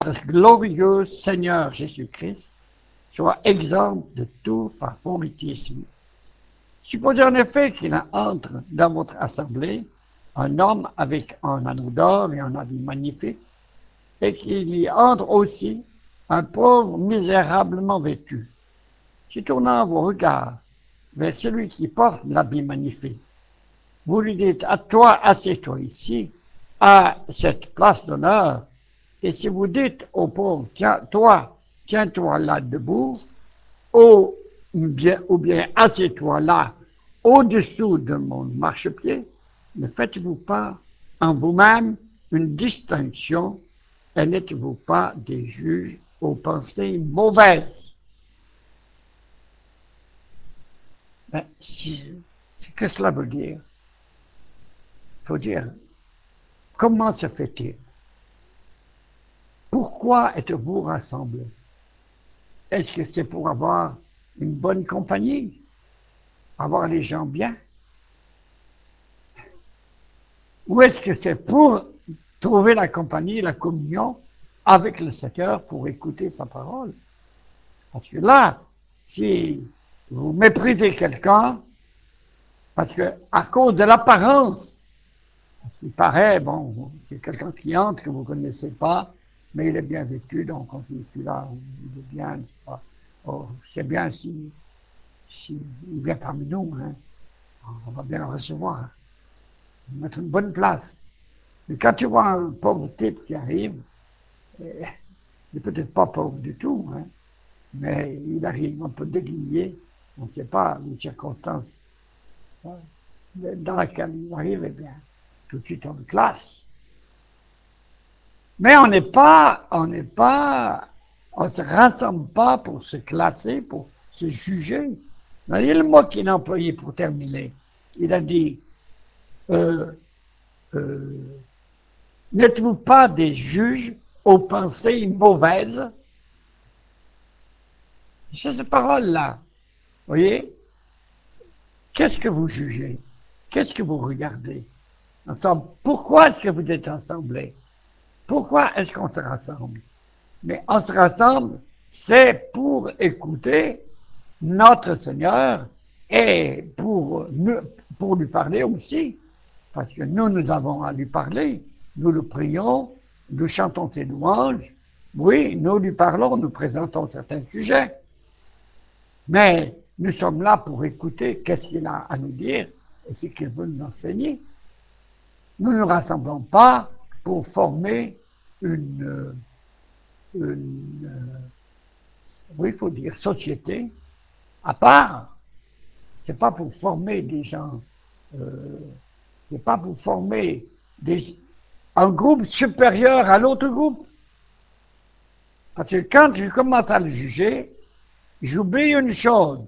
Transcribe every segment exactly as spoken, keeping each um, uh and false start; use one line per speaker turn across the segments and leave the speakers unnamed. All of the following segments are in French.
Notre glorieux Seigneur Jésus-Christ soit exempt de tout favoritisme. Supposez en effet qu'il entre dans votre assemblée un homme avec un anneau d'or et un habit magnifique, et qu'il y entre aussi un pauvre misérablement vêtu. Si tournant vos regards vers celui qui porte l'habit magnifique, vous lui dites, à toi, assieds-toi ici, à cette place d'honneur, et si vous dites au pauvre, tiens, toi, tiens-toi là debout, ou bien, ou bien assieds-toi là, au-dessous de mon marchepied, ne faites-vous pas en vous-même une distinction et n'êtes-vous pas des juges aux pensées mauvaises? Ben, si, qu'est-ce que cela veut dire? Il faut dire, comment se fait-il? Pourquoi êtes-vous rassemblés? Est-ce que c'est pour avoir une bonne compagnie? Avoir les gens bien? Ou est-ce que c'est pour trouver la compagnie, la communion avec le Seigneur pour écouter sa parole? Parce que là, si vous méprisez quelqu'un, parce que à cause de l'apparence, il paraît, bon, c'est quelqu'un qui entre que vous ne connaissez pas, mais il est bien vêtu, donc on dit celui-là, il est bien, oh, c'est bien si, si il vient parmi nous, hein, on va bien le recevoir, mettre une bonne place. Mais quand tu vois un pauvre type qui arrive, il n'est peut-être pas pauvre du tout, hein, mais il arrive un peu déguisé, on ne sait pas les circonstances hein, dans lesquelles il arrive, eh bien, tout de suite on le classe. Mais on n'est pas, on n'est pas, on ne se rassemble pas pour se classer, pour se juger. Il y a le mot qu'il a employé pour terminer. Il a dit, euh, euh, n'êtes-vous pas des juges aux pensées mauvaises? C'est cette parole-là. Vous voyez? Qu'est-ce que vous jugez? Qu'est-ce que vous regardez? Ensemble. Pourquoi est-ce que vous êtes assemblés? Pourquoi est-ce qu'on se rassemble? Mais on se rassemble, c'est pour écouter notre Seigneur et pour, nous, pour lui parler aussi. Parce que nous, nous avons à lui parler. Nous le prions, nous chantons ses louanges. Oui, nous lui parlons, nous présentons certains sujets. Mais nous sommes là pour écouter qu'est-ce qu'il a à nous dire et ce qu'il veut nous enseigner. Nous ne nous rassemblons pas pour former une, une oui, il faut dire société à part. C'est pas pour former des gens, euh, c'est pas pour former des, un groupe supérieur à l'autre groupe. Parce que quand je commence à le juger, j'oublie une chose.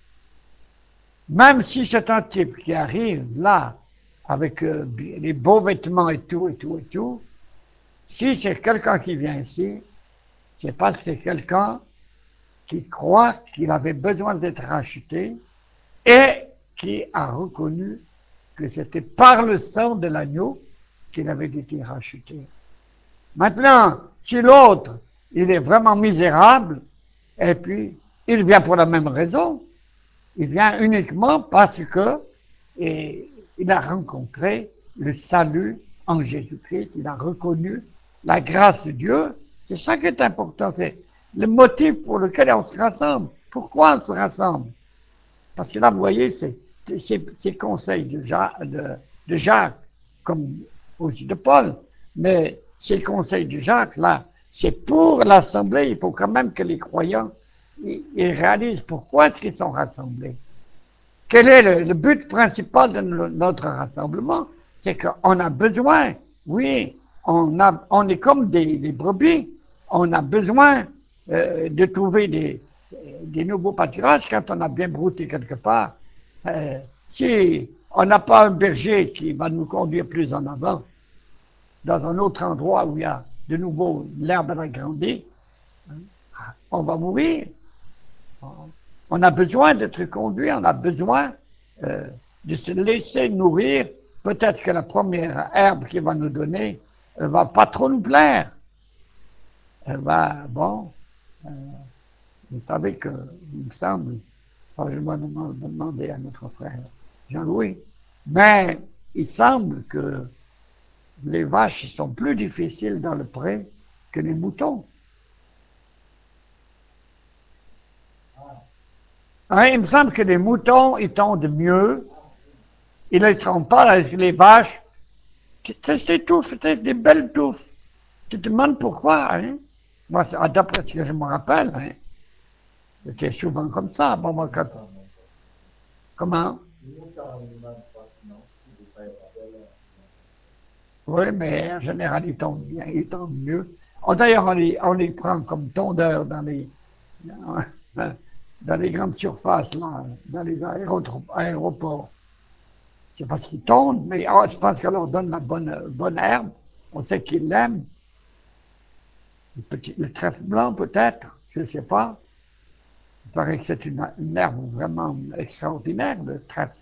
Même si c'est un type qui arrive là, avec euh, les beaux vêtements et tout, et tout, et tout, si c'est quelqu'un qui vient ici, c'est parce que c'est quelqu'un qui croit qu'il avait besoin d'être racheté et qui a reconnu que c'était par le sang de l'agneau qu'il avait été racheté. Maintenant, si l'autre, il est vraiment misérable, et puis il vient pour la même raison, il vient uniquement parce que et, il a rencontré le salut en Jésus-Christ, il a reconnu la grâce de Dieu. C'est ça qui est important, c'est le motif pour lequel on se rassemble. Pourquoi on se rassemble? Parce que là, vous voyez, c'est ces conseils de Jacques, de, de Jacques, comme aussi de Paul, mais ces conseils de Jacques, là, c'est pour l'Assemblée. Il faut quand même que les croyants ils, ils réalisent pourquoi est-ce qu'ils sont rassemblés. Quel est le, le but principal de no, notre rassemblement? C'est qu'on a besoin, oui, on, a, on est comme des, des brebis, on a besoin euh, de trouver des, des nouveaux pâturages quand on a bien brouté quelque part. Euh, si on n'a pas un berger qui va nous conduire plus en avant, dans un autre endroit où il y a de nouveau l'herbe a grandi, on va mourir. On a besoin d'être conduit, on a besoin euh, de se laisser nourrir. Peut-être que la première herbe qu'il va nous donner ne va pas trop nous plaire. Eh ben, bon, euh, vous savez que, il me semble, ça je vais demander à notre frère Jean-Louis, mais il semble que les vaches sont plus difficiles dans le pré que les moutons. Hein, il me semble que les moutons, ils tondent mieux, ils ne laisseront pas les vaches. C'est tout, c'est des belles touffes. Tu te demandes pourquoi, hein? Moi, d'après ce que je me rappelle, hein, c'était souvent comme ça. Bon, moi, quand... Comment? Oui, mais en général, ils tombent bien, ils tombent mieux. Oh, d'ailleurs, on les, on les prend comme tondeurs dans les, dans les grandes surfaces, là, dans les aéroports. C'est parce qu'ils tondent, mais oh, je pense qu'on leur donne la bonne, bonne herbe. On sait qu'ils l'aiment. Le, petit, le trèfle blanc, peut-être, je ne sais pas. Il paraît que c'est une, une herbe vraiment extraordinaire, le trèfle.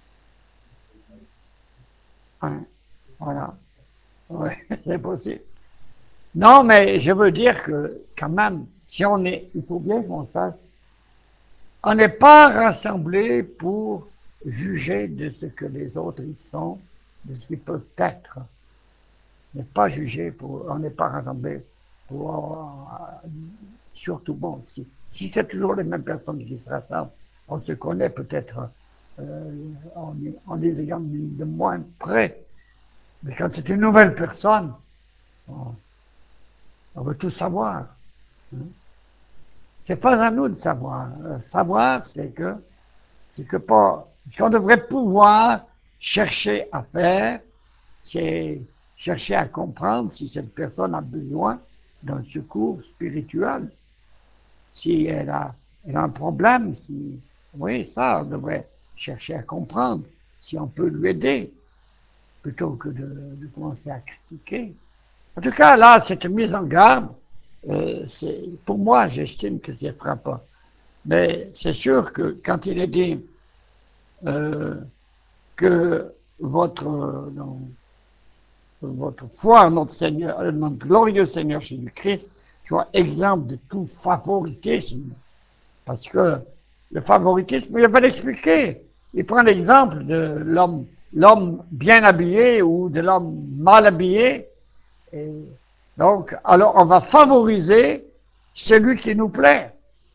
Hein, voilà. Oui, c'est possible. Non, mais je veux dire que, quand même, si on est, il faut bien qu'on sache, on n'est pas rassemblés pour juger de ce que les autres ils sont, de ce qu'ils peuvent être. On n'est pas jugé pour, on n'est pas rassemblés pour, euh, surtout bon, si, si c'est toujours les mêmes personnes qui se rassemblent, on se connaît peut-être, euh, on, on les examine de moins près, mais quand c'est une nouvelle personne, on, on veut tout savoir. Hein. C'est pas à nous de savoir. Savoir, c'est que, c'est que pas, ce qu'on devrait pouvoir chercher à faire, c'est chercher à comprendre si cette personne a besoin d'un secours spirituel, si elle a, elle a un problème, si, oui, ça, on devrait chercher à comprendre si on peut lui aider, plutôt que de, de commencer à critiquer. En tout cas, là, cette mise en garde, euh, pour moi, j'estime que c'est frappant. Mais c'est sûr que quand il est dit euh, que votre, euh, non, votre foi en notre Seigneur, euh, notre glorieux Seigneur Jésus-Christ soit exempt de tout favoritisme, parce que le favoritisme, il va l'expliquer. Il prend l'exemple de l'homme, l'homme bien habillé ou de l'homme mal habillé. Et donc, alors on va favoriser celui qui nous plaît.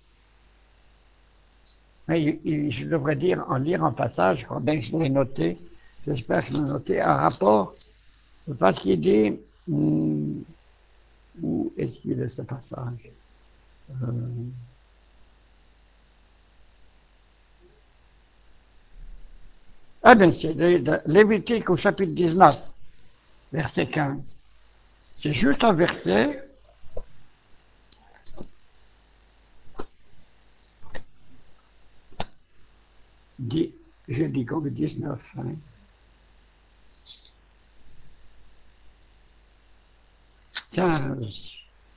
Mais je devrais dire, en lire un passage, je crois bien que je l'ai noté, j'espère que je l'ai noté, un rapport, parce qu'il dit, hum, où est-ce qu'il est ce passage euh, Ah bien, c'est Lévitique au chapitre dix-neuf, verset quinze. C'est juste un verset. Dit, je dis comme dix-neuf. Hein. quinze.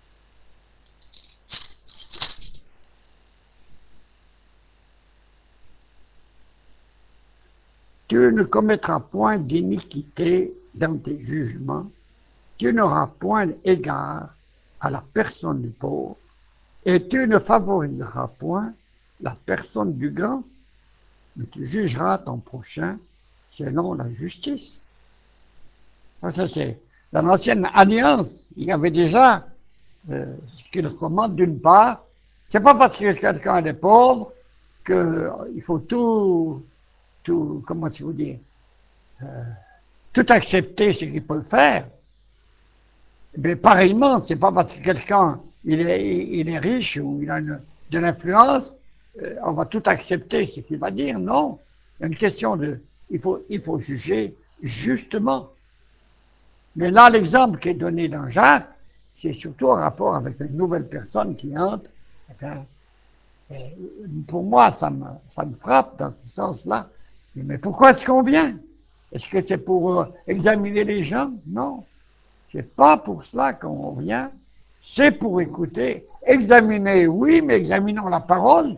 Tu ne commettras point d'iniquité dans tes jugements, tu n'auras point égard à la personne du pauvre, et tu ne favoriseras point la personne du grand, mais tu jugeras ton prochain selon la justice. Ça, c'est dans l'ancienne alliance, il y avait déjà euh, ce qu'il recommande d'une part. C'est pas parce que quelqu'un est pauvre qu'il euh, faut tout, tout, comment tu vous dire, euh, tout accepter ce qu'il peut faire. Mais pareillement, c'est pas parce que quelqu'un il est, il est riche ou il a une, de l'influence, euh, on va tout accepter ce qu'il va dire. Non, il y a une question de, il faut, il faut juger justement. Mais là, l'exemple qui est donné dans Jacques, c'est surtout en rapport avec une nouvelle personne qui entre. Eh bien, et pour moi, ça me, ça me frappe dans ce sens-là. Mais pourquoi est-ce qu'on vient? Est-ce que c'est pour euh, examiner les gens? Non. C'est pas pour cela qu'on vient. C'est pour écouter. Examiner, oui, mais examinons la parole.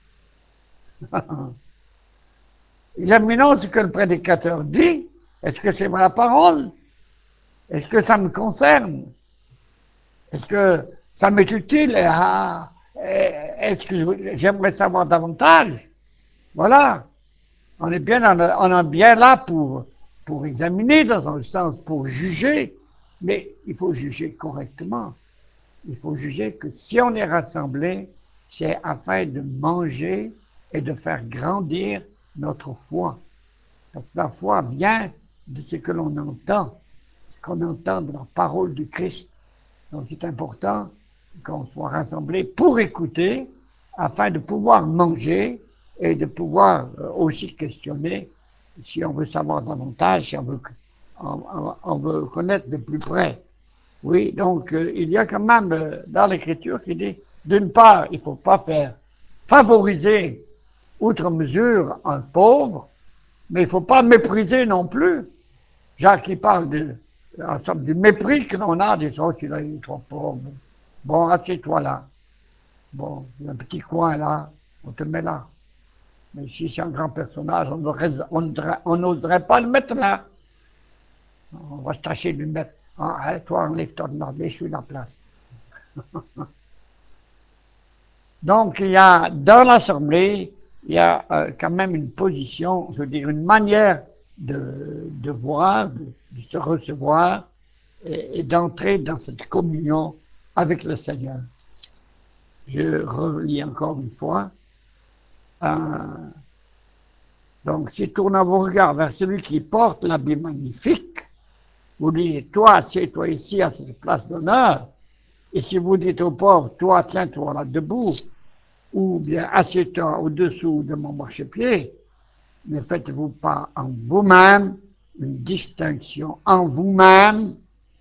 Examinons ce que le prédicateur dit. Est-ce que c'est la parole? Est-ce que ça me concerne? Est-ce que Ça m'est utile. Ah, est-ce que j'aimerais savoir davantage? Voilà. On est bien, on est bien là pour, pour examiner, dans un sens, pour juger, mais il faut juger correctement. Il faut juger que si on est rassemblés, c'est afin de manger et de faire grandir notre foi. Parce que la foi vient de ce que l'on entend, ce qu'on entend de la parole du Christ. Donc c'est important qu'on soit rassemblés pour écouter, afin de pouvoir manger et de pouvoir aussi questionner si on veut savoir davantage, si on veut, on, on veut connaître de plus près. Oui, donc euh, il y a quand même euh, dans l'Écriture qui dit, d'une part, il ne faut pas faire favoriser outre mesure un pauvre, mais il ne faut pas mépriser non plus. Jacques, il parle de, en somme, du mépris que l'on a des autres, il a dit trop pauvre. Bon, assieds-toi là. Bon, il y a un petit coin là, on te met là. Mais si c'est un grand personnage, on n'oserait pas le mettre là. On va se tâcher de lui mettre. Ah, toi, enlève-toi de là, je suis la place. Donc, il y a, dans l'Assemblée, il y a euh, quand même une position, je veux dire, une manière de, de voir, de, de se recevoir et, et d'entrer dans cette communion avec le Seigneur. Je relis encore une fois. Euh, donc, si tournant vos regards vers celui qui porte l'habit magnifique, vous dites, toi, assieds-toi ici à cette place d'honneur. Et si vous dites au pauvre, toi, tiens-toi là debout, ou bien assieds-toi au-dessous de mon marchepied, ne faites-vous pas en vous-même une distinction en vous-même.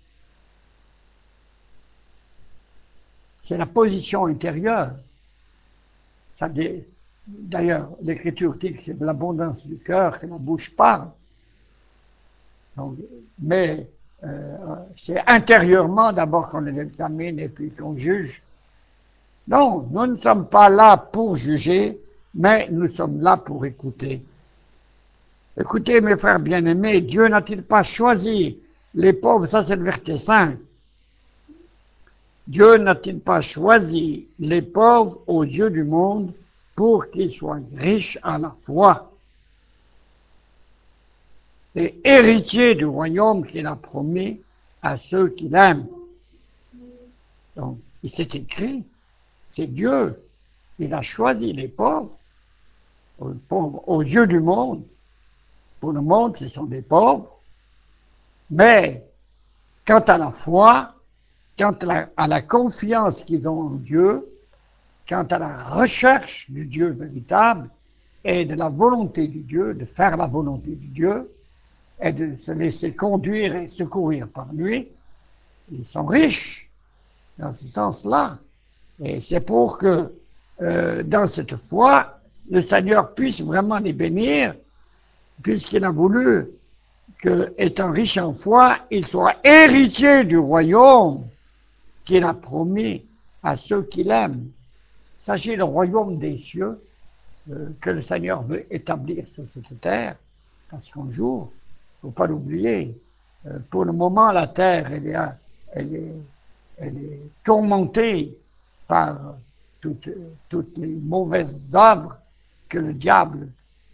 C'est la position intérieure. D'ailleurs, l'Écriture dit que c'est de l'abondance du cœur que la bouche parle. Donc, mais euh, c'est intérieurement d'abord qu'on les examine et puis qu'on juge. Non, nous ne sommes pas là pour juger, mais nous sommes là pour écouter. Écoutez, mes frères bien-aimés, Dieu n'a-t-il pas choisi les pauvres? Ça, c'est le verset cinq. Dieu n'a-t-il pas choisi les pauvres aux yeux du monde pour qu'ils soient riches à la fois et héritiers du royaume qu'il a promis à ceux qui l'aiment? Donc, il s'est écrit, c'est Dieu, il a choisi les pauvres, aux pauvres aux yeux du monde. Pour le monde, ce sont des pauvres, mais quant à la foi, quant à la, à la confiance qu'ils ont en Dieu, quant à la recherche du Dieu véritable et de la volonté du Dieu, de faire la volonté du Dieu et de se laisser conduire et secourir par lui, ils sont riches dans ce sens-là. Et c'est pour que euh, dans cette foi, le Seigneur puisse vraiment les bénir, puisqu'il a voulu que, étant riche en foi, il soit héritier du royaume qu'il a promis à ceux qui l'aiment. Sachez le royaume des cieux euh, que le Seigneur veut établir sur cette terre, parce qu'un jour, il ne faut pas l'oublier, euh, pour le moment, la terre, elle est, elle est, elle est tourmentée par toutes, toutes les mauvaises œuvres que le diable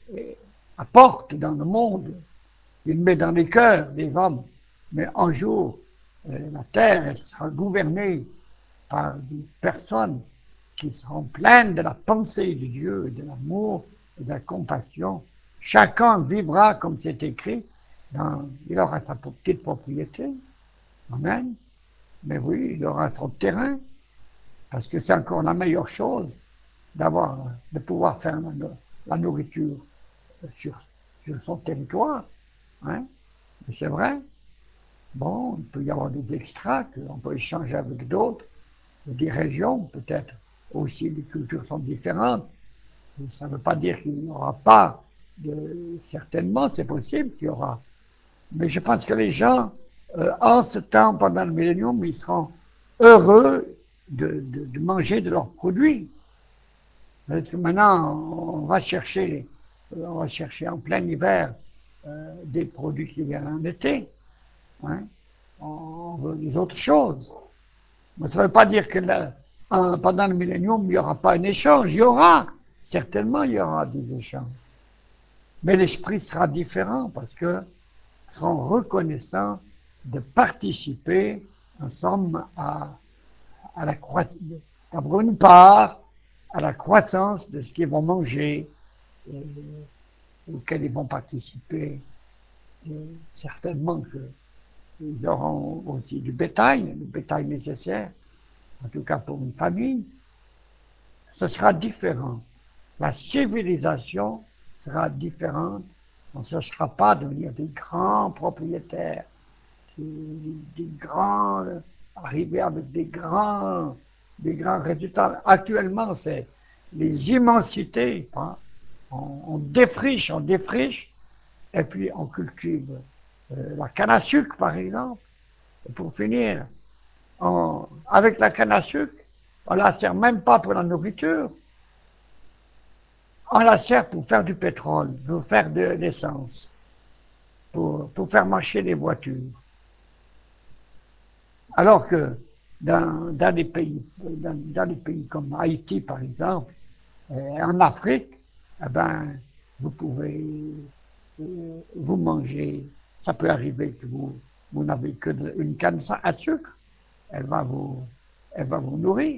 apporte dans le monde. Il met dans les cœurs des hommes. Mais un jour, euh, la terre elle sera gouvernée par des personnes qui seront pleines de la pensée de Dieu, et de l'amour, et de la compassion. Chacun vivra comme c'est écrit. Dans, il aura sa petite propriété. Amen. Mais oui, il aura son terrain. Parce que c'est encore la meilleure chose d'avoir, de pouvoir faire la, la nourriture sur, sur son territoire. Hein? Mais c'est vrai. Bon, il peut y avoir des extras qu'on peut échanger avec d'autres, des régions, peut-être aussi les cultures sont différentes. Ça ne veut pas dire qu'il n'y aura pas, de, certainement c'est possible qu'il y aura. Mais je pense que les gens, euh, en ce temps, pendant le millénium, ils seront heureux de, de, de manger de leurs produits. Parce que maintenant, on va chercher, on va chercher en plein hiver euh, des produits qui viennent en été. Hein? On veut des autres choses. Mais ça ne veut pas dire que là, en, pendant le millénium, il n'y aura pas un échange. Il y aura, certainement, il y aura des échanges. Mais l'esprit sera différent parce que seront reconnaissants de participer, en somme, à, à la croissance, d'avoir une part à la croissance de ce qu'ils vont manger, et, auquel ils vont participer. Et certainement qu'ils auront aussi du bétail, le bétail nécessaire, en tout cas pour une famille. Ce sera différent. La civilisation sera différente. On ne sera pas devenir des grands propriétaires, des, des grands, arriver avec des grands, des grands résultats. Actuellement, c'est les immensités. Hein. On, on défriche, on défriche, et puis on cultive euh, la canne à sucre, par exemple. Et pour finir, on, avec la canne à sucre, on ne la sert même pas pour la nourriture. On la sert pour faire du pétrole, pour faire de l'essence, pour, pour faire marcher les voitures. Alors que dans, dans, les pays, dans, dans les pays comme Haïti, par exemple, et en Afrique, eh ben, vous pouvez euh, vous manger. Ça peut arriver que vous, vous n'avez qu'une canne à sucre. Elle va vous, elle va vous nourrir.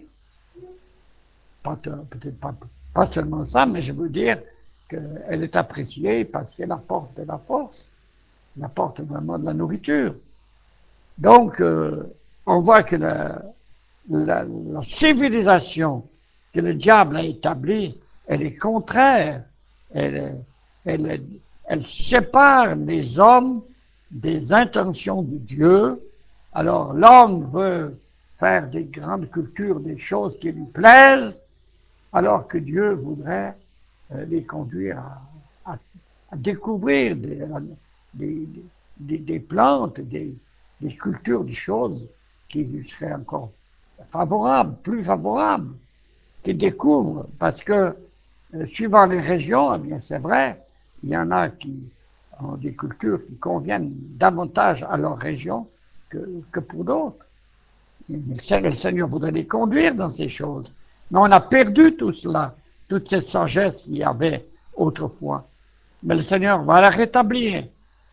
Peut-être pas, pas seulement ça, mais je veux dire qu'elle est appréciée parce qu'elle apporte de la force, elle apporte vraiment de la nourriture. Donc, euh, on voit que la, la, la civilisation que le diable a établie, elle est contraire. Elle, elle, elle sépare les hommes des intentions de Dieu. Alors, l'homme veut faire des grandes cultures, des choses qui lui plaisent, alors que Dieu voudrait euh, les conduire à, à, à découvrir des, des, des, des plantes, des, des cultures, des choses qui lui seraient encore favorables, plus favorables, qu'ils découvrent, parce que euh, suivant les régions, eh bien c'est vrai, il y en a qui ont des cultures qui conviennent davantage à leur région que, que pour d'autres. Le Seigneur voudrait les conduire dans ces choses. Mais on a perdu tout cela, toute cette sagesse qu'il y avait autrefois. Mais le Seigneur va la rétablir.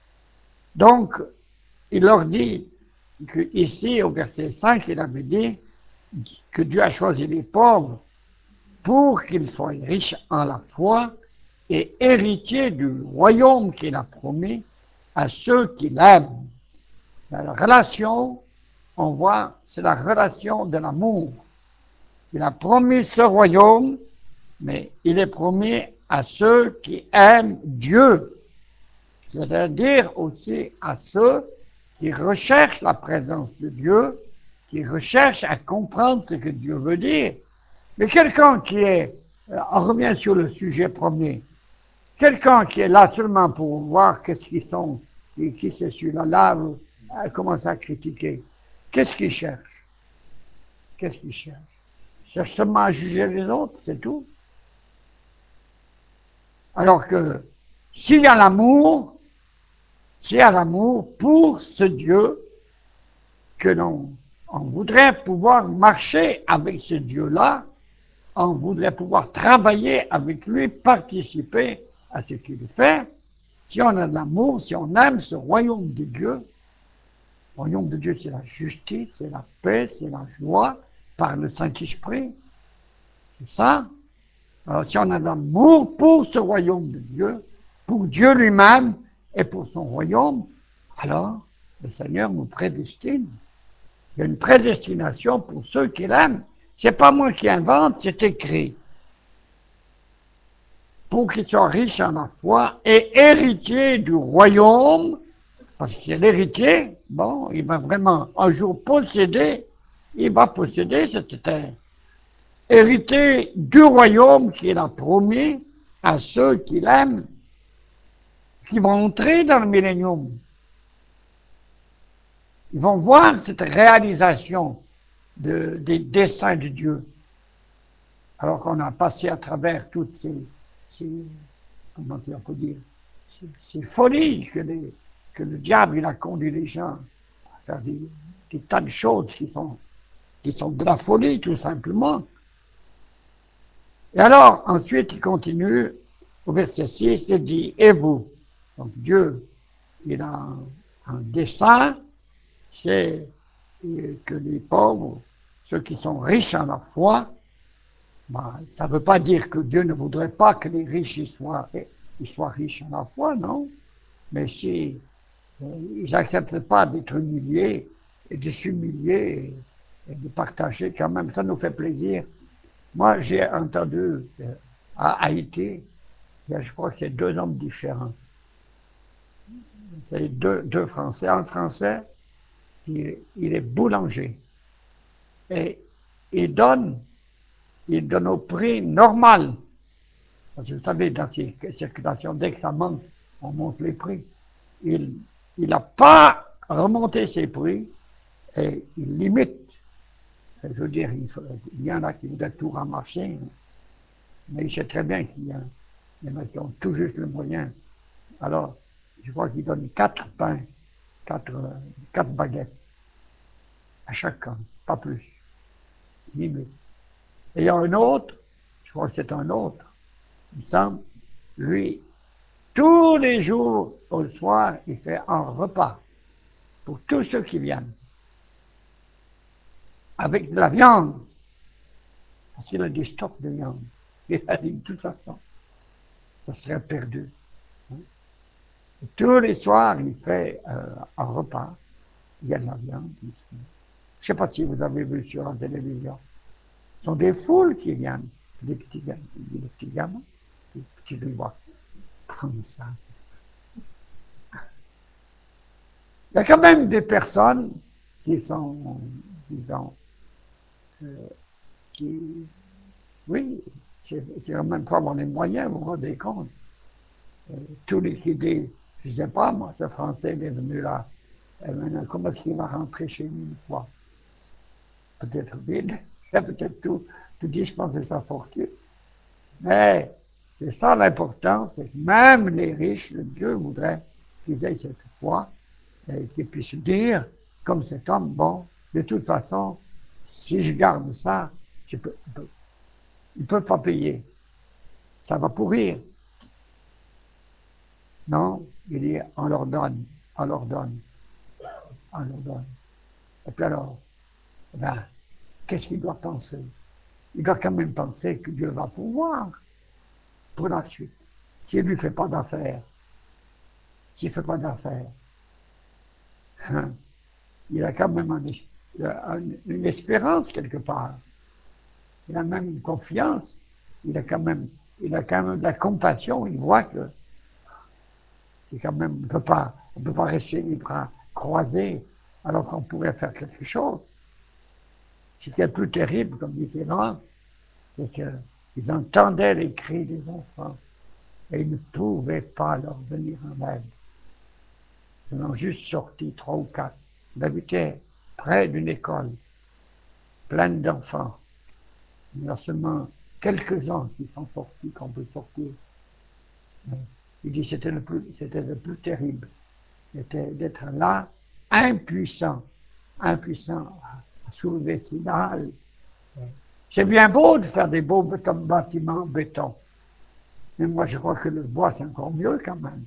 Donc, il leur dit que ici, au verset cinq, il avait dit que Dieu a choisi les pauvres pour qu'ils soient riches en la foi et héritiers du royaume qu'il a promis à ceux qui l'aiment. La relation, on voit, c'est la relation de l'amour. Il a promis ce royaume, mais il est promis à ceux qui aiment Dieu, c'est-à-dire aussi à ceux qui recherchent la présence de Dieu, qui recherchent à comprendre ce que Dieu veut dire. Mais quelqu'un qui est, on revient sur le sujet premier, quelqu'un qui est là seulement pour voir qu'est-ce qu'ils sont, et qui c'est celui-là, là, là commence à critiquer. Qu'est-ce qu'il cherche? Qu'est-ce qu'il cherche? Il cherche seulement à juger les autres, c'est tout. Alors que s'il y a l'amour, s'il y a l'amour pour ce Dieu, que l'on on voudrait pouvoir marcher avec ce Dieu-là, on voudrait pouvoir travailler avec lui, participer à ce qu'il fait. Si on a de l'amour, si on aime ce royaume de Dieu, le royaume de Dieu, c'est la justice, c'est la paix, c'est la joie par le Saint-Esprit. C'est ça. Alors, si on a de l'amour pour ce royaume de Dieu, pour Dieu lui-même et pour son royaume, alors le Seigneur nous prédestine. Il y a une prédestination pour ceux qui l'aiment. C'est pas moi qui invente, c'est écrit. Pour qu'ils soient riches en la foi et héritiers du royaume, parce que c'est l'héritier, bon, il va vraiment un jour posséder, il va posséder cette terre. Hériter du royaume qu'il a promis à ceux qui l'aiment, qui vont entrer dans le millénium. Ils vont voir cette réalisation de, des desseins de Dieu. Alors qu'on a passé à travers toutes ces, ces comment on peut dire, ces, ces folies que, les, que le diable il a conduit les gens à faire des, des tas de choses qui sont qui sont de la folie tout simplement. Et alors, ensuite, il continue au verset six, il dit, et vous? Donc Dieu, il a un, un dessein, c'est que les pauvres, ceux qui sont riches en la foi, ben, ça ne veut pas dire que Dieu ne voudrait pas que les riches ils soient, ils soient riches en la foi, non. Mais si ils n'acceptent pas d'être humiliés et de s'humilier et, et de partager quand même, ça nous fait plaisir. Moi, j'ai entendu euh, à Haïti, je crois que c'est deux hommes différents. C'est deux, deux Français. Un Français, il, il est boulanger. Et il donne, il donne au prix normal. Parce que vous savez, dans ces circulations, dès que ça monte, on monte les prix. Il n'a pas remonté ses prix et il limite. Je veux dire, il, faut, il y en a qui voudraient tout ramasser, mais il sait très bien qu'il y, y en a qui ont tout juste le moyen. Alors, je crois qu'il donne quatre pains, quatre, quatre baguettes à chacun, pas plus, limite. Et il y a un autre, je crois que c'est un autre, il me semble, lui, tous les jours, au soir, il fait un repas pour tous ceux qui viennent, avec de la viande, parce qu'il a des stocks de viande. Il a dit, de toute façon, ça serait perdu. Et tous les soirs, il fait euh, un repas, il y a de la viande. Je ne sais pas si vous avez vu sur la télévision. Ce sont des foules qui viennent, des petits, des petits gamins, des petits rivois. Comme ça. Il y a quand même des personnes qui sont, disons, euh, qui, oui, c'est quand même pas avoir les moyens, vous vous rendez compte. Euh, tout liquidé, je ne sais pas, moi, ce Français il est venu là. Et maintenant, comment est-ce qu'il va rentrer chez lui une fois? Peut-être vide, il a peut-être tout, tout dispensé sa fortune. Mais c'est ça l'important, c'est que même les riches, le Dieu voudrait qu'ils aient cette foi et qu'ils puissent dire, comme cet homme, bon, de toute façon, si je garde ça, je peux, il ne peut pas payer. Ça va pourrir. Non, il dit, on leur donne, on leur donne, on leur donne. Et puis alors, ben, qu'est-ce qu'il doit penser? Il doit quand même penser que Dieu va pouvoir pour la suite. S'il ne lui fait pas d'affaires, s'il ne fait pas d'affaires, hein, il a quand même un, un, une espérance quelque part. Il a même une confiance. Il a quand même, il a quand même de la compassion. Il voit que c'est quand même, on ne peut pas, on peut pas rester les bras croisés alors qu'on pourrait faire quelque chose. Ce qui est le plus terrible, comme disait Laurent, c'est qu'ils entendaient les cris des enfants et ils ne pouvaient pas leur venir en aide. Ils en ont juste sorti trois ou quatre. Ils habitaient près d'une école pleine d'enfants. Il y a seulement quelques-uns qui sont sortis, qu'on peut sortir. Mais il dit que c'était le plus, c'était le plus terrible. C'était d'être là, impuissant, impuissant à soulever ces dalles. C'est bien beau de faire des beaux bâtiments en béton. Mais moi, je crois que le bois, c'est encore mieux quand même.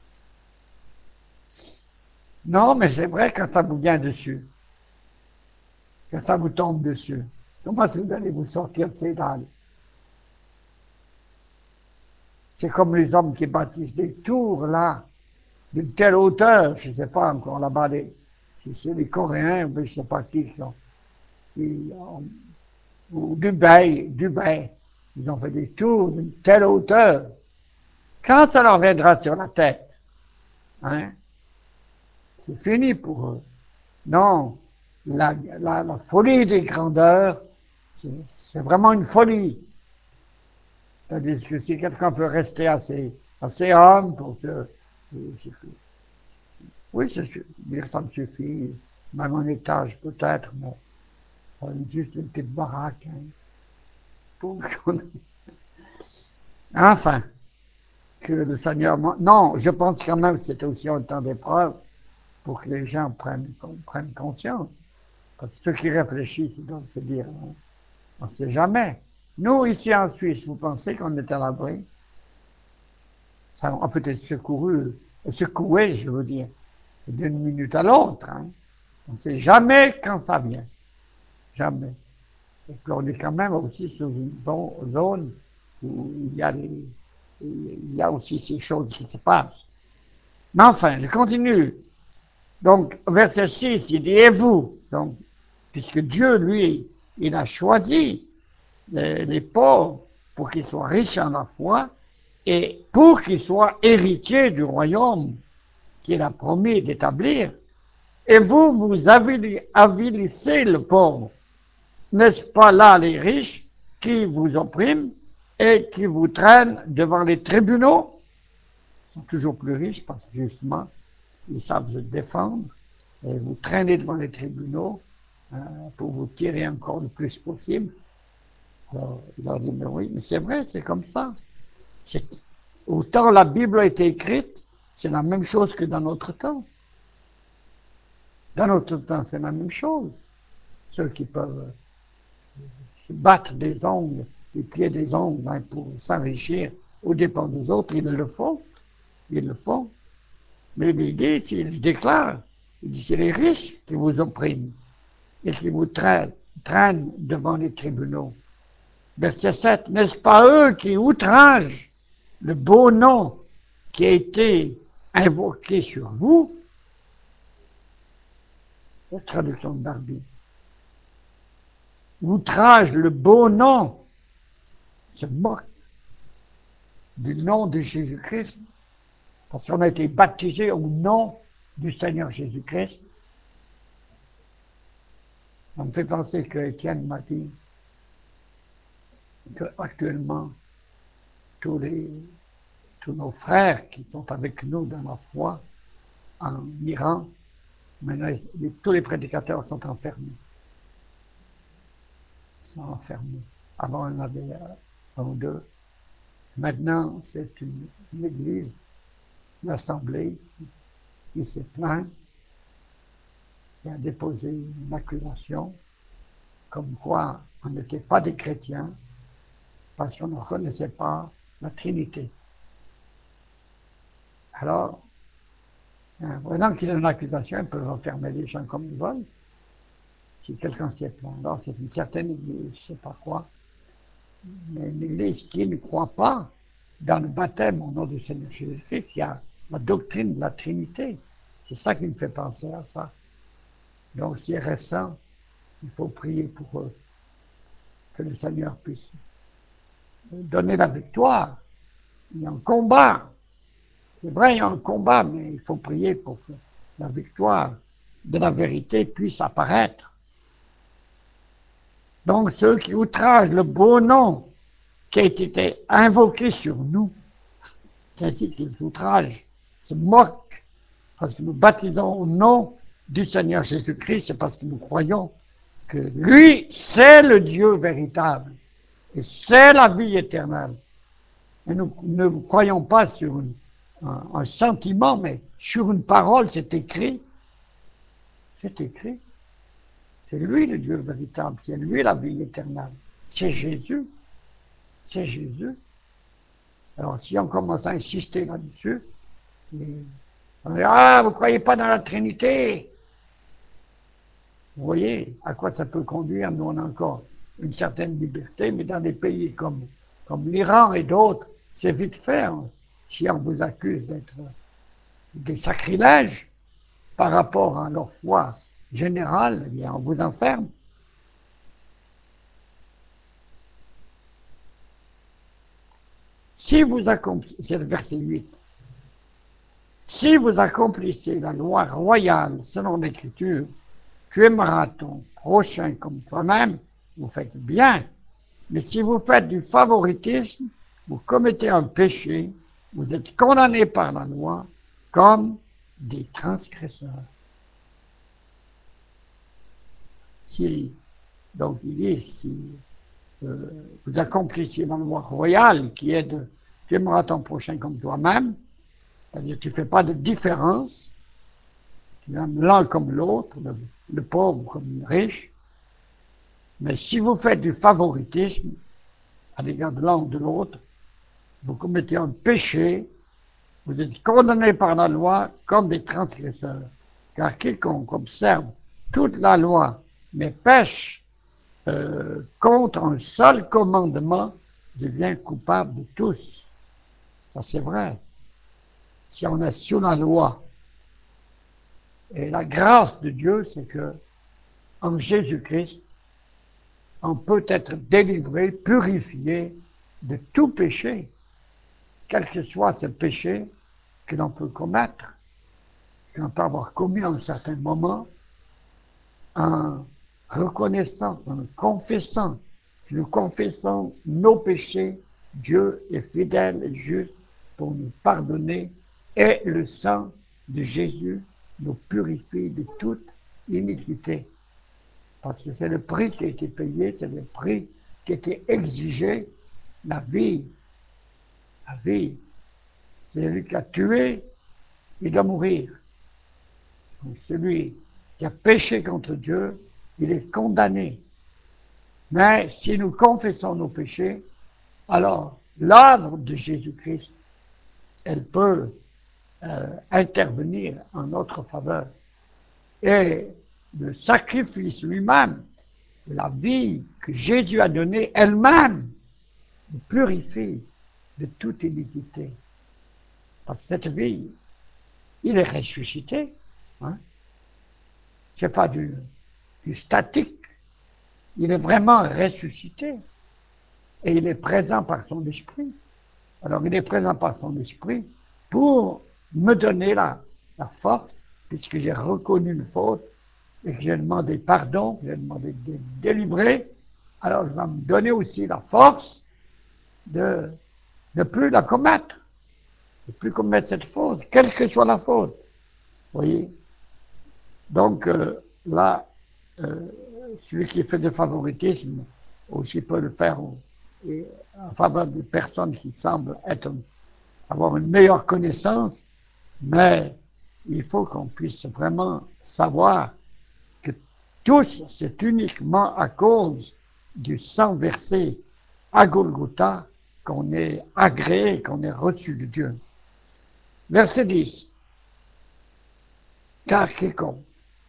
Non, mais c'est vrai quand ça vous vient dessus. Quand ça vous tombe dessus. Comment est-ce que vous allez vous sortir de ces dalles? C'est comme les hommes qui bâtissent des tours, là, d'une telle hauteur, je ne sais pas encore là-bas, si c'est les Coréens, mais je ne sais pas qui sont. Ils, ou Dubaï, Dubaï, ils ont fait des tours d'une telle hauteur. Quand ça leur viendra sur la tête, hein, c'est fini pour eux. Non, la, la, la folie des grandeurs, c'est vraiment une folie. C'est-à-dire que si quelqu'un peut rester assez, assez homme pour que... Oui, c'est dire ça me suffit, même un étage peut-être, mais pas juste une petite baraque. Hein, pour qu'on... Enfin, que le Seigneur... Non, je pense quand même que c'était aussi un temps d'épreuve pour que les gens prennent, prennent conscience. Parce que ceux qui réfléchissent, ils doivent se dire, hein, on ne sait jamais. Nous, ici en Suisse, vous pensez qu'on est à l'abri? Ça a peut-être secouru, secoué, je veux dire, d'une minute à l'autre. Hein. On ne sait jamais quand ça vient. Jamais. Et puis on est quand même aussi sur une zone où il y a, les, il y a aussi ces choses qui se passent. Mais enfin, je continue. Donc, verset six, il dit, et vous? Donc, puisque Dieu, lui, il a choisi les, les pauvres pour qu'ils soient riches en la foi et pour qu'ils soient héritiers du royaume qu'il a promis d'établir. Et vous, vous avilissez le pauvre. N'est-ce pas là les riches qui vous oppriment et qui vous traînent devant les tribunaux? Ils sont toujours plus riches parce que justement, ils savent se défendre et vous traînez devant les tribunaux euh, pour vous tirer encore le plus possible. Alors, il leur dit, mais oui, mais c'est vrai, c'est comme ça. Autant la Bible a été écrite, c'est la même chose que dans notre temps. Dans notre temps, c'est la même chose. Ceux qui peuvent se battre des ongles, les pieds des ongles, hein, pour s'enrichir aux dépens des autres, ils le font. Ils le font. Mais il dit, il déclare, il dit, c'est les riches qui vous oppriment et qui vous traînent, traînent devant les tribunaux. Verset sept, n'est-ce pas eux qui outragent le beau nom qui a été invoqué sur vous? La traduction de Darby. Outrage le beau nom, se moque du nom de Jésus-Christ, parce qu'on a été baptisé au nom du Seigneur Jésus-Christ. Ça me fait penser que Étienne m'a dit qu'actuellement, tous, les, tous nos frères qui sont avec nous dans la foi en Iran, maintenant, les, tous les prédicateurs sont enfermés. Ils sont enfermés. Avant, on en avait un ou deux. Maintenant, c'est une, une église, une assemblée qui s'est plainte, qui a déposé une accusation, comme quoi on n'était pas des chrétiens, parce qu'on ne reconnaissait pas la Trinité. Alors, maintenant qu'il y a une accusation, ils peuvent enfermer les gens comme ils veulent. Si quelqu'un s'y est plaint, alors c'est une certaine église, je ne sais pas quoi, mais une église qui ne croit pas dans le baptême au nom du Seigneur Jésus-Christ, qui a la doctrine de la Trinité. C'est ça qui me fait penser à ça. Donc, c'est récent, il faut prier pour eux, que le Seigneur puisse donner la victoire. Il y a un combat. C'est vrai, il y a un combat, mais il faut prier pour que la victoire de la vérité puisse apparaître. Donc, ceux qui outragent le beau nom qui a été invoqué sur nous, c'est ainsi qu'ils outragent, se moquent, parce que nous baptisons au nom du Seigneur Jésus-Christ, c'est parce que nous croyons que lui, c'est le Dieu véritable, et c'est la vie éternelle. Et nous ne croyons pas sur une, un, un sentiment, mais sur une parole, c'est écrit. C'est écrit. C'est lui le Dieu véritable, c'est lui la vie éternelle. C'est Jésus. C'est Jésus. Alors si on commence à insister là-dessus, on dit, ah, vous ne croyez pas dans la Trinité? Vous voyez à quoi ça peut conduire? Nous, on a encore une certaine liberté, mais dans des pays comme, comme l'Iran et d'autres, c'est vite fait. Hein. Si on vous accuse d'être des sacrilèges par rapport à leur foi générale, eh bien, on vous enferme. Si vous accomplissez, c'est le verset huit, si vous accomplissez la loi royale selon l'Écriture, tu aimeras ton prochain comme toi-même, vous faites bien. Mais si vous faites du favoritisme, vous commettez un péché, vous êtes condamnés par la loi comme des transgresseurs. Si, donc il dit, si euh, vous accomplissez la loi royale qui est de tu aimeras ton prochain comme toi-même, c'est-à-dire tu ne fais pas de différence, tu aimes l'un comme l'autre, le pauvre comme le riche. Mais si vous faites du favoritisme à l'égard de l'un ou de l'autre, vous commettez un péché, vous êtes condamnés par la loi comme des transgresseurs. Car quiconque observe toute la loi, mais pêche euh, contre un seul commandement, devient coupable de tous. Ça c'est vrai. Si on est sous la loi, et la grâce de Dieu, c'est que en Jésus-Christ, on peut être délivré, purifié de tout péché, quel que soit ce péché que l'on peut commettre, que l'on peut avoir commis à un certain moment, en reconnaissant, en confessant, que nous confessons nos péchés, Dieu est fidèle et juste pour nous pardonner, et le sang de Jésus nous purifie de toute iniquité. Parce que c'est le prix qui a été payé, c'est le prix qui a été exigé, la vie. La vie. C'est celui qui a tué, il doit mourir. Donc celui qui a péché contre Dieu, il est condamné. Mais si nous confessons nos péchés, alors l'œuvre de Jésus-Christ, elle peut euh, intervenir en notre faveur. Et le sacrifice lui-même, la vie que Jésus a donnée elle-même, nous purifie de toute iniquité. Parce que cette vie, il est ressuscité. Hein? Ce n'est pas du, du statique. Il est vraiment ressuscité. Et il est présent par son esprit. Alors il est présent par son esprit pour me donner la, la force, puisque j'ai reconnu une faute et que j'ai demandé pardon, que j'ai demandé de délivrer. Alors il va me donner aussi la force de ne plus la commettre, de ne plus commettre cette faute, quelle que soit la faute. Vous voyez? Donc euh, là, euh, celui qui fait du favoritisme aussi peut le faire au, et en faveur des personnes qui semblent être, avoir une meilleure connaissance, mais il faut qu'on puisse vraiment savoir que tous, c'est uniquement à cause du sang versé à Golgotha qu'on est agréé, qu'on est reçu de Dieu. Verset dix. Car quiconque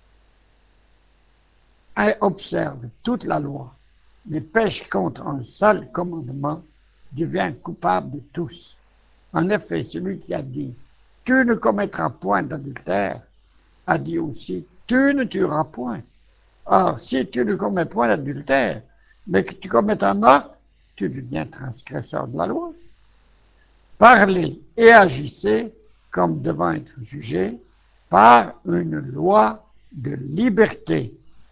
observe toute la loi, mais pêche contre un seul commandement, devient coupable de tous. En effet, celui qui a dit « Tu ne commettras point d'adultère » a dit aussi « Tu ne tueras point ». Or, si tu ne commets point d'adultère, mais que tu commets un meurtre, tu deviens transgresseur de la loi. Parlez et agissez comme devant être jugé par une loi de liberté.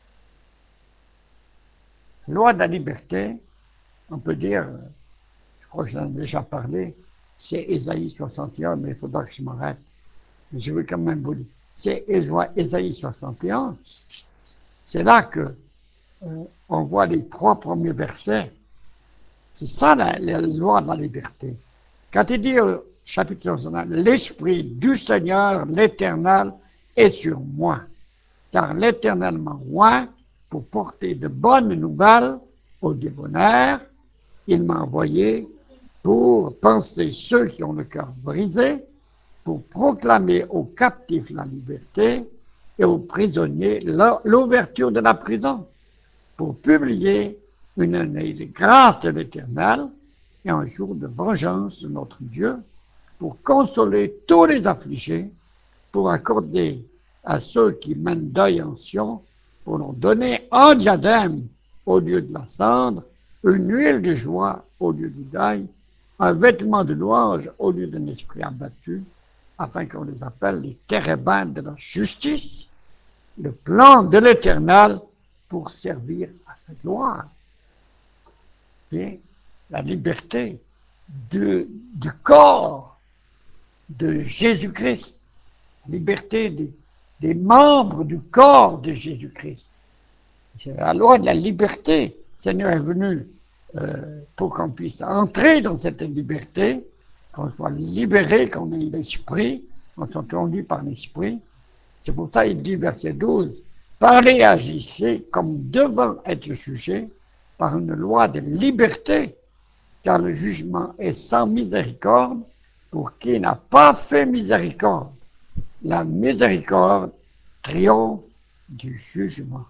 Loi de la liberté, on peut dire, je crois que j'en ai déjà parlé, c'est Ésaïe soixante et un, mais il faudra que je m'arrête. Mais je veux quand même vous dire, c'est Ésaïe soixante et un, c'est là que euh, on voit les trois premiers versets. C'est ça la, la loi de la liberté. Quand il dit au chapitre soixante et un, l'Esprit du Seigneur, l'Éternel, est sur moi, car l'Éternel m'a oint pour porter de bonnes nouvelles aux débonnaires. Il m'a envoyé pour penser ceux qui ont le cœur brisé, pour proclamer aux captifs la liberté et aux prisonniers l'ouverture de la prison, pour publier une année de grâce de l'Éternel et un jour de vengeance de notre Dieu, pour consoler tous les affligés, pour accorder à ceux qui mènent deuil en Sion, pour leur donner un diadème au lieu de la cendre, une huile de joie au lieu du deuil, un vêtement de louange au lieu d'un esprit abattu, afin qu'on les appelle les térébins de la justice, le plan de l'Éternel pour servir à sa gloire. Et la liberté de, du corps de Jésus-Christ, liberté des, des membres du corps de Jésus-Christ. C'est la loi de la liberté. Le Seigneur est venu euh, pour qu'on puisse entrer dans cette liberté, qu'on soit libéré, qu'on ait l'esprit, qu'on soit conduit par l'esprit. C'est pour ça qu'il dit, verset douze, parlez et agissez comme devant être jugés par une loi de liberté, car le jugement est sans miséricorde pour qui n'a pas fait miséricorde. La miséricorde triomphe du jugement.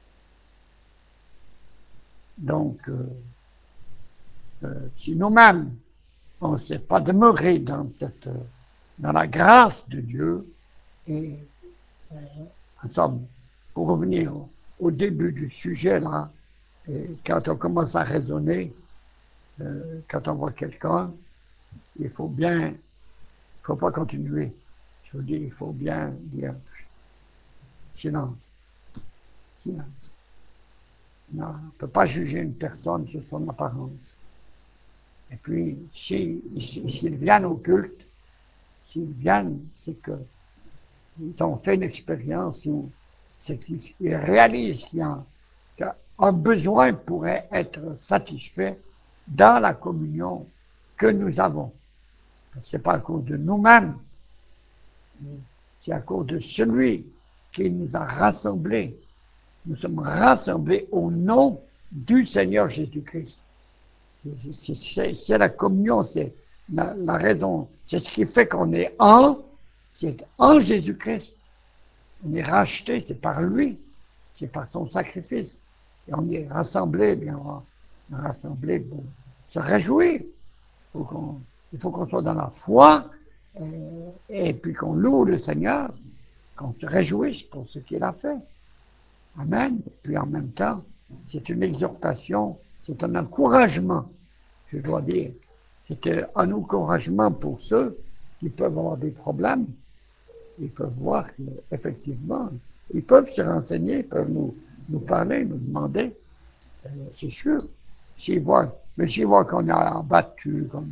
Donc, euh, euh, si nous-mêmes, on ne sait pas demeurer dans, cette, dans la grâce de Dieu, et euh, en somme, pour revenir au, au début du sujet, là, et quand on commence à raisonner, euh, quand on voit quelqu'un, il faut bien, il ne faut pas continuer. Je veux dire, il faut bien dire silence, silence. Non, on ne peut pas juger une personne sur son apparence. Et puis, s'ils si, si, viennent au culte, s'ils viennent, c'est qu'ils ont fait une expérience où c'est qu'ils réalisent qu'il y a qu'un besoin pourrait être satisfait dans la communion que nous avons. Ce n'est pas à cause de nous-mêmes, c'est à cause de celui qui nous a rassemblés. Nous sommes rassemblés au nom du Seigneur Jésus-Christ. C'est la communion, c'est la, la raison, c'est ce qui fait qu'on est en, c'est en Jésus-Christ. On est racheté, c'est par lui, c'est par son sacrifice. Et on est rassemblés, bien, on est rassemblés pour se réjouir. Faut qu'on, il faut qu'on soit dans la foi, euh, et puis qu'on loue le Seigneur, qu'on se réjouisse pour ce qu'il a fait. Amen. Et puis en même temps, c'est une exhortation, c'est un encouragement, je dois dire. C'est un encouragement pour ceux qui peuvent avoir des problèmes. Ils peuvent voir qu'effectivement, ils peuvent se renseigner, ils peuvent nous, nous parler, nous demander. Euh, c'est sûr. S'ils voient, mais s'ils voient qu'on est abattu, comme,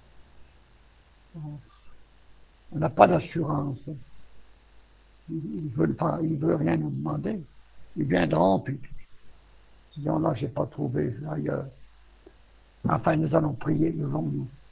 on n'a pas d'assurance, ils ne veulent pas, ils veulent rien nous demander. Ils viendront, puis ils diront là, j'ai pas trouvé ailleurs. Enfin, nous allons prier devant nous.